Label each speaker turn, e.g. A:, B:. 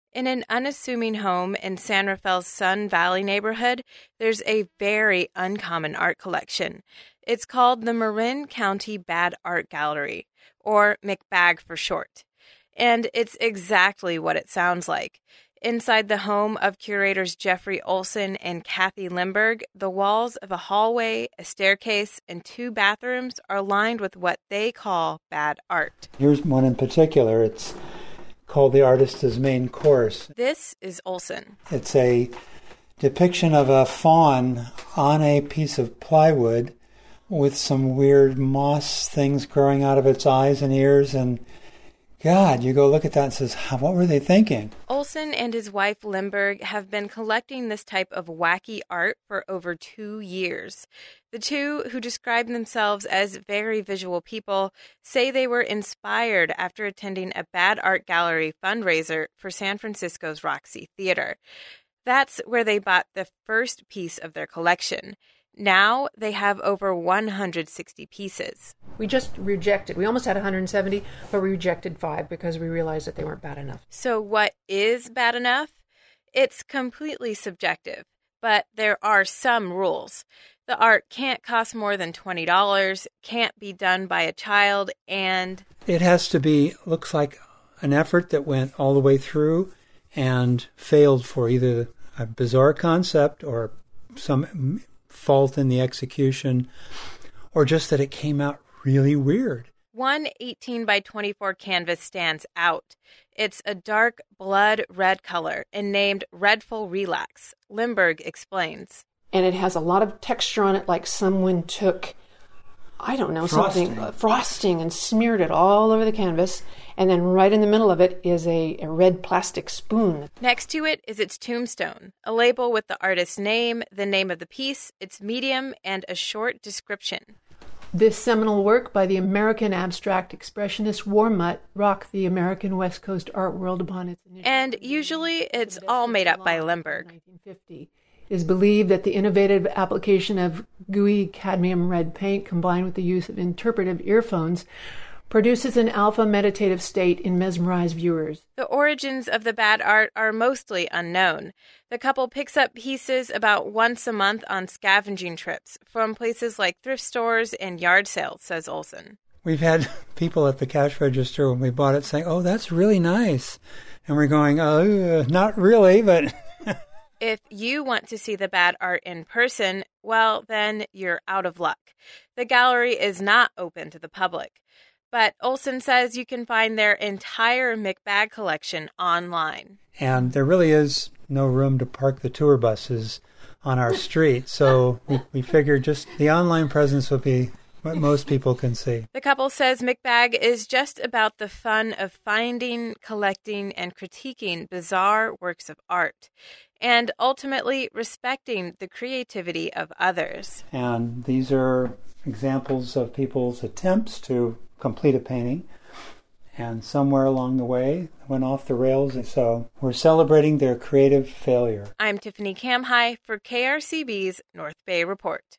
A: In an unassuming home in San Rafael's Sun Valley neighborhood, there's a very uncommon art collection. It's called the Marin County Bad Art Gallery, or McBag for short. And it's exactly what it sounds like. Inside the home of curators Jeffrey Olson and Kathy Limburg, the walls of a hallway, a staircase, and 2 bathrooms are lined with what they call bad art.
B: Here's one in particular. It's called The Artist's Main Course.
A: This is Olson.
B: It's a depiction of a fawn on a piece of plywood with some weird moss things growing out of its eyes and ears, and God, you go look at that and says, what were they thinking?
A: Olson and his wife Limburg have been collecting this type of wacky art for over 2 years. The two, who describe themselves as very visual people, say they were inspired after attending a bad art gallery fundraiser for San Francisco's Roxy Theater. That's where they bought the first piece of their collection. Now they have over 160 pieces.
C: We just rejected. We almost had 170, but we rejected 5 because we realized that they weren't bad enough.
A: So what is bad enough? It's completely subjective, but there are some rules. The art can't cost more than $20, can't be done by a child, and
B: it has to be, looks like an effort that went all the way through and failed for either a bizarre concept or some fault in the execution, or just that it came out really weird.
A: One 18 by 24 canvas stands out. It's a dark blood red color and named Redful Relax. Limburg explains.
C: And it has a lot of texture on it, like someone took, frosting and smeared it all over the canvas. And then right in the middle of it is a red plastic spoon.
A: Next to it is its tombstone, a label with the artist's name, the name of the piece, its medium, and a short description.
C: This seminal work by the American abstract expressionist Warmutt rocked the American West Coast art world upon its initial...
A: And usually it's all made up by Limburg.
C: 1950. It is believed that the innovative application of gooey cadmium red paint combined with the use of interpretive earphones produces an alpha meditative state in mesmerized viewers.
A: The origins of the bad art are mostly unknown. The couple picks up pieces about once a month on scavenging trips from places like thrift stores and yard sales, says Olson.
B: We've had people at the cash register when we bought it saying, "Oh, that's really nice." And we're going, "Oh, not really, but..."
A: If you want to see the bad art in person, well, then you're out of luck. The gallery is not open to the public. But Olson says you can find their entire McBag collection online.
B: And there really is no room to park the tour buses on our street. So we figured just the online presence would be what most people can see.
A: The couple says McBag is just about the fun of finding, collecting, and critiquing bizarre works of art, and ultimately respecting the creativity of others.
B: And these are examples of people's attempts to complete a painting, and somewhere along the way went off the rails, and so we're celebrating their creative failure.
A: I'm Tiffany Kamhai for KRCB's North Bay Report.